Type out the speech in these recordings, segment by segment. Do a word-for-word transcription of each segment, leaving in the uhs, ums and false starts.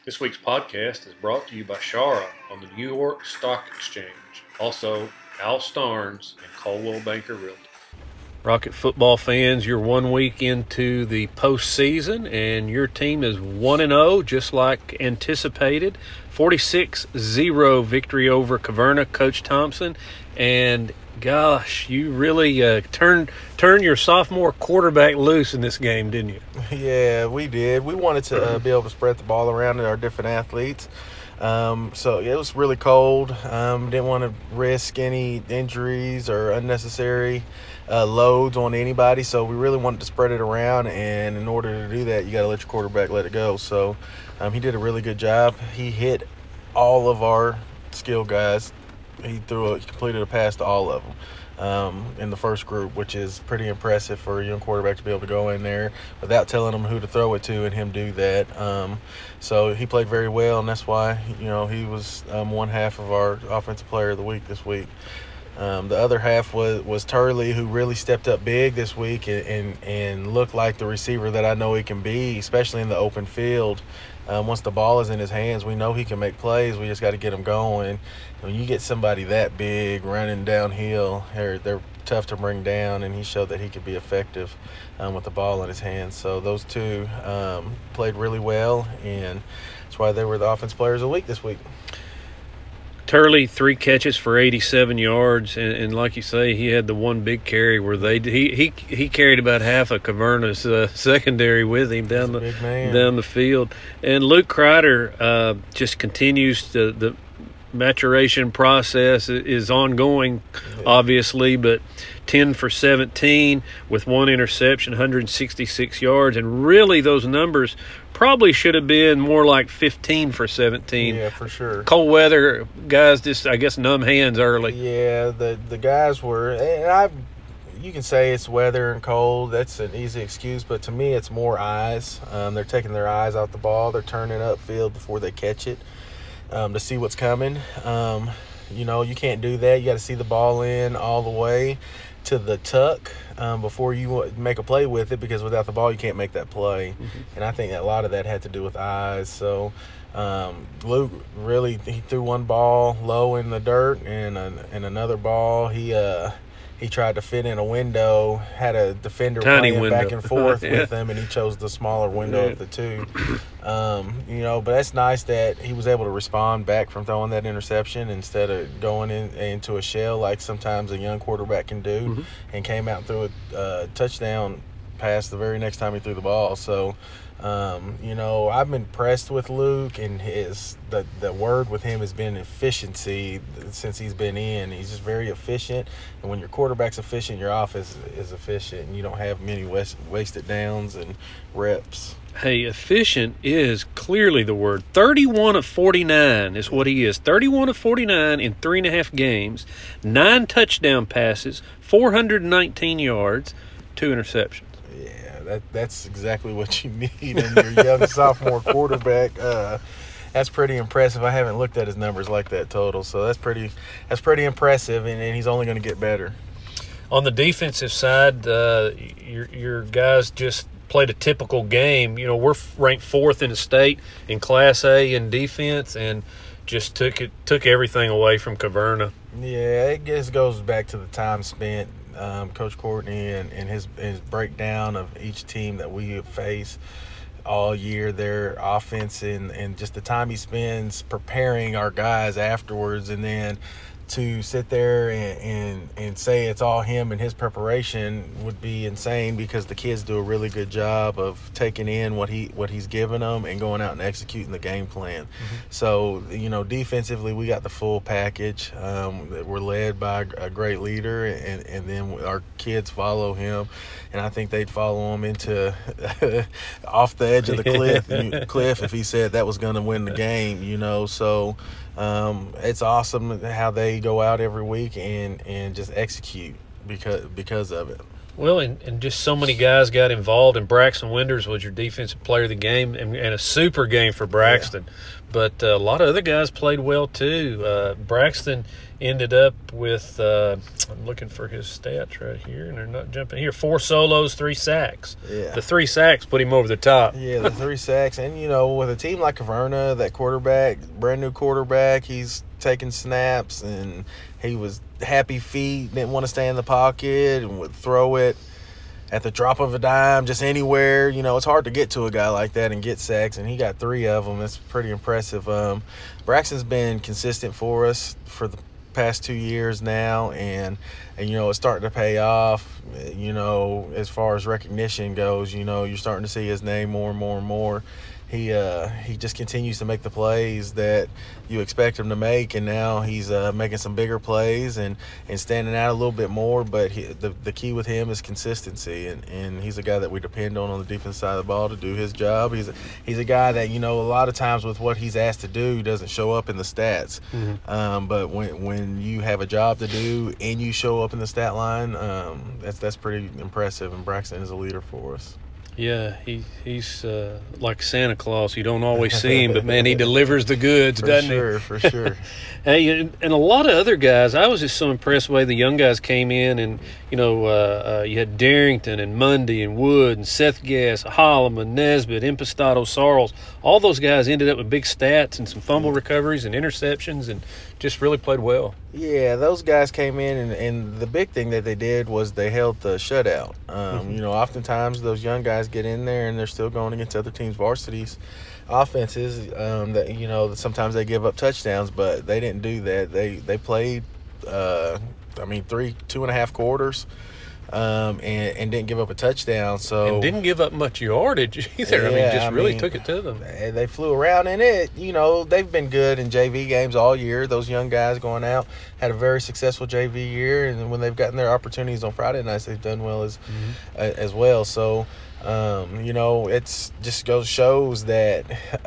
This week's podcast is brought to you by Shara on the New York Stock Exchange. Also, Al Starnes and Coldwell Banker Realty. Rocket football fans, you're one week into the postseason, and your team is one and oh, just like anticipated. forty-six zero victory over Caverna, Coach Thompson. And gosh, you really uh, turned turned your sophomore quarterback loose in this game, didn't you? Yeah, we did. We wanted to uh, be able to spread the ball around to our different athletes. Um, so yeah, it was really cold. Um, didn't want to risk any injuries or unnecessary uh, loads on anybody. So we really wanted to spread it around. And in order to do that, you got to let your quarterback let it go. So um, he did a really good job. He hit all of our skill guys. He threw a, he completed a pass to all of them. Um, in the first group, which is pretty impressive for a young quarterback to be able to go in there without telling him who to throw it to and him do that. Um, so he played very well, and that's why, you know, he was um, one half of our offensive player of the week this week. Um, the other half was, was Turley, who really stepped up big this week and, and, and looked like the receiver that I know he can be, especially in the open field. Um, once the ball is in his hands, we know he can make plays. We just got to get him going. When you get somebody that big running downhill, they're, they're tough to bring down, and he showed that he could be effective um, with the ball in his hands. So those two um, played really well, and that's why they were the offensive players of the week this week. Turley, three catches for eighty-seven yards, and, and like you say, he had the one big carry where they he he, he carried about half of Caverna's uh, secondary with him down the down the field. And Luke Kreider uh, just continues to, the maturation process is ongoing, obviously, but ten for seventeen with one interception, one hundred sixty-six yards, and really those numbers probably should have been more like fifteen for seventeen. Yeah, for sure. Cold weather, guys just, I guess, numb hands early. Yeah, the the guys were, and I, you can say it's weather and cold. That's an easy excuse, but to me, it's more eyes. Um, they're taking their eyes off the ball. They're turning upfield before they catch it um, to see what's coming. Um, you know, you can't do that. You got to see the ball in all the way to the tuck um, before you make a play with it, because without the ball you can't make that play. Mm-hmm. And I think that a lot of that had to do with eyes. So um, Luke really, he threw one ball low in the dirt, and uh, and another ball he uh he tried to fit in a window, had a defender Tiny playing window. back and forth Yeah. with him, and he chose the smaller window Yeah. of the two. Um, you know, but that's nice that he was able to respond back from throwing that interception instead of going in, into a shell like sometimes a young quarterback can do, mm-hmm. and came out and threw a uh, touchdown pass the very next time he threw the ball. So, um, you know, I've been impressed with Luke, and his the, the word with him has been efficiency since he's been in. He's just very efficient, and when your quarterback's efficient, your offense is efficient, and you don't have many wast- wasted downs and reps. Hey, efficient is clearly the word. thirty-one of forty-nine is what he is. thirty-one of forty-nine in three and a half games, nine touchdown passes, four hundred nineteen yards, two interceptions. Yeah, that that's exactly what you need in your young sophomore quarterback. Uh, that's pretty impressive. I haven't looked at his numbers like that total, so that's pretty that's pretty impressive, and, and he's only going to get better. On the defensive side, uh, your your guys just played a typical game. You know, we're ranked fourth in the state in Class A in defense, and just took it took everything away from Caverna. Yeah, it just goes back to the time spent. Um, Coach Courtney and, and his his breakdown of each team that we have faced all year, their offense, and, and just the time he spends preparing our guys afterwards, and then to sit there and, and and say it's all him and his preparation would be insane, because the kids do a really good job of taking in what he what he's giving them and going out and executing the game plan. Mm-hmm. So, you know, defensively we got the full package. Um, we're led by a great leader, and, and then our kids follow him, and I think they'd follow him into off the edge of the cliff cliff if he said that was going to win the game, you know. So Um, it's awesome how they go out every week and, and just execute because because of it. Well, and, and just so many guys got involved, and Braxton Winders was your defensive player of the game, and, and a super game for Braxton. Yeah. But uh, a lot of other guys played well too. Uh, Braxton, ended up with, uh, I'm looking for his stats right here, and they're not jumping here. Four solos, three sacks. Yeah. The three sacks put him over the top. Yeah, the three sacks. And, you know, with a team like Caverna, that quarterback, brand new quarterback, he's taking snaps, and he was happy feet, didn't want to stay in the pocket, and would throw it at the drop of a dime, just anywhere. You know, it's hard to get to a guy like that and get sacks, and he got three of them. That's pretty impressive. Um, Braxton's been consistent for us for the past two years now, and and you know, it's starting to pay off. You know, as far as recognition goes, you know, you're starting to see his name more and more and more. He uh, he just continues to make the plays that you expect him to make, and now he's uh, making some bigger plays and, and standing out a little bit more. But he, the the key with him is consistency, and, and he's a guy that we depend on on the defense side of the ball to do his job. He's a, he's a guy that, you know, a lot of times with what he's asked to do doesn't show up in the stats. Mm-hmm. Um, but when when you have a job to do and you show up in the stat line, um, that's that's pretty impressive. And Braxton is a leader for us. Yeah, he he's uh, like Santa Claus. You don't always see him, but, man, he delivers the goods, for doesn't sure, he? For sure, for sure. Hey, and, and a lot of other guys, I was just so impressed the way the young guys came in. And, you know, uh, uh, you had Darrington and Mundy and Wood and Seth Gass, Holloman, Nesbitt, Impostado, Sarles. All those guys ended up with big stats and some fumble recoveries and interceptions and just really played well. Yeah, those guys came in, and, and the big thing that they did was they held the shutout. Um, mm-hmm. You know, oftentimes those young guys get in there and they're still going against other teams' varsities offenses. Um, that you know, sometimes they give up touchdowns, but they didn't do that. They they played, uh, I mean, three two and a half quarters. Um, and, and didn't give up a touchdown. So and didn't give up much yardage either. Yeah, I mean, just I really mean, took it to them. They flew around in it. You know, they've been good in J V games all year. Those young guys going out had a very successful J V year, and when they've gotten their opportunities on Friday nights, they've done well as mm-hmm. uh, as well. So, um, you know, it's just goes shows that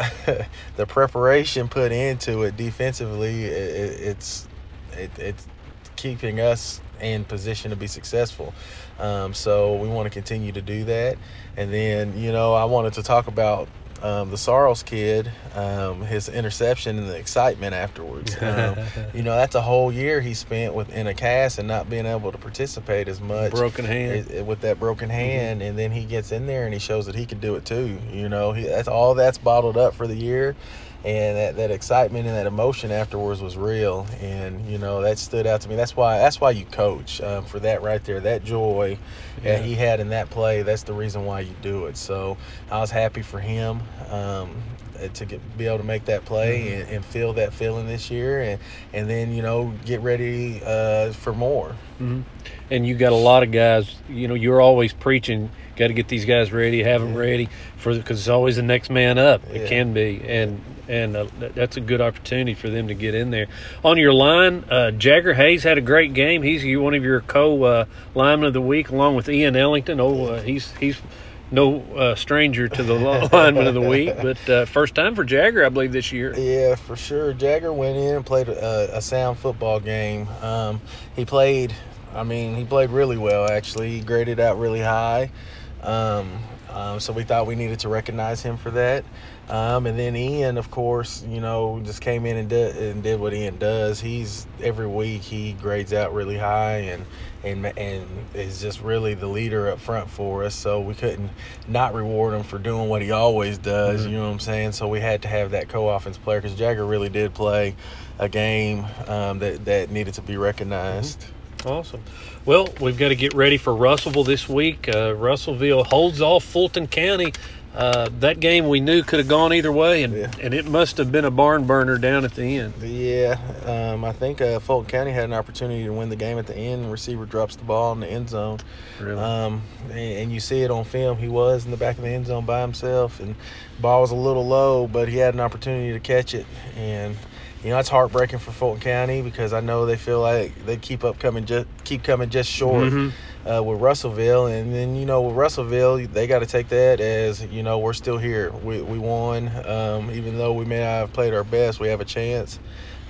the preparation put into it defensively, it, it's it, it's keeping us in position to be successful. Um, so we want to continue to do that. And then, you know, I wanted to talk about um, the Sarles kid, um, his interception and the excitement afterwards. Um, you know, that's a whole year he spent with in a cast and not being able to participate as much. Broken hand. It, with that broken hand. Mm-hmm. And then he gets in there and he shows that he can do it too. You know, he, that's all that's bottled up for the year. And that, that excitement and that emotion afterwards was real, and you know that stood out to me. That's why that's why you coach um, for that right there. That joy yeah. that he had in that play. That's the reason why you do it. So I was happy for him um, to get, be able to make that play mm-hmm. and, and feel that feeling this year, and and then you know get ready uh, for more. Mm-hmm. And you got a lot of guys. You know, you're always preaching. Got to get these guys ready, have them yeah. ready for because it's always the next man up. Yeah. It can be, and and uh, that's a good opportunity for them to get in there. On your line, uh, Jagger Hayes had a great game. He's one of your co uh, linemen of the week, along with Ian Ellington. Oh, uh, he's he's no uh, stranger to the lineman of the week, but uh, first time for Jagger, I believe, this year. Yeah, for sure. Jagger went in and played a, a sound football game. Um, he played. I mean, he played really well. Actually, he graded out really high. Um, um, so we thought we needed to recognize him for that. Um, and then Ian, of course, you know, just came in and did, and did what Ian does. He's every week he grades out really high and and and is just really the leader up front for us. So we couldn't not reward him for doing what he always does. Mm-hmm. You know what I'm saying? So we had to have that co-offense player because Jagger really did play a game um, that that needed to be recognized. Mm-hmm. Awesome. Well, we've got to get ready for Russellville this week. Uh, Russellville holds off Fulton County. Uh, that game we knew could have gone either way, and, yeah. and it must have been a barn burner down at the end. Yeah, um, I think uh, Fulton County had an opportunity to win the game at the end. The receiver drops the ball in the end zone. Really? Um, and, and you see it on film. He was in the back of the end zone by himself, and the ball was a little low, but he had an opportunity to catch it. And you know, it's heartbreaking for Fulton County because I know they feel like they keep up coming just keep coming just short mm-hmm. uh, with Russellville, and then you know with Russellville they got to take that as you know we're still here. We we won, um, even though we may not have played our best. We have a chance,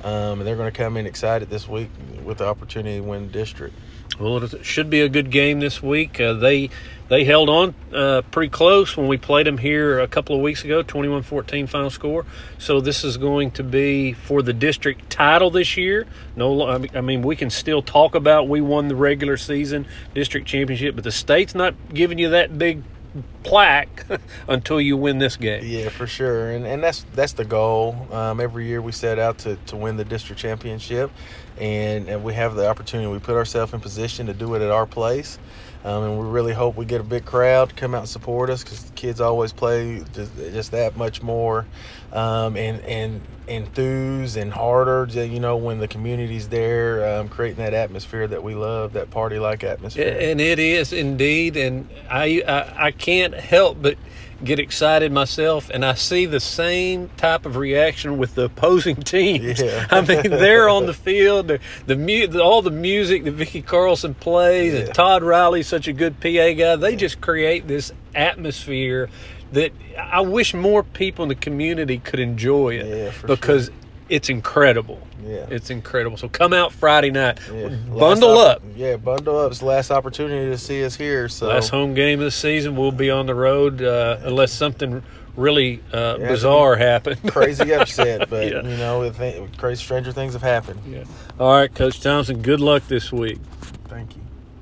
um, and they're going to come in excited this week with the opportunity to win district. Well, it should be a good game this week. Uh, they they held on uh, pretty close when we played them here a couple of weeks ago, twenty-one fourteen final score. So this is going to be for the district title this year. No, I mean, we can still talk about we won the regular season district championship, but the state's not giving you that big plaque until you win this game. Yeah, for sure, and and that's that's the goal. Um, every year we set out to, to win the district championship, and, and we have the opportunity. We put ourselves in position to do it at our place, um, and we really hope we get a big crowd to come out and support us, because the kids always play just, just that much more, um, and and enthused and harder. You know, when the community's there, um, creating that atmosphere that we love, that party-like atmosphere. And it is indeed, and I, I I can't help but get excited myself, and I see the same type of reaction with the opposing teams. Yeah. I mean, they're on the field, the, the, mu- all the music that Vicky Carlson plays, Yeah. and Todd Riley's such a good P A guy. They just create this atmosphere that I wish more people in the community could enjoy it, Yeah, for because sure. it's incredible. Yeah. It's incredible. So come out Friday night. Yeah. Bundle Last up. op- Yeah, bundle up. It's the last opportunity to see us here. So Last home game of the season. We'll be on the road uh, unless something really uh, Yeah, bizarre happens. crazy upset, but Yeah. you know, if crazy stranger things have happened. Yeah. All right, Coach Thompson, good luck this week. Thank you.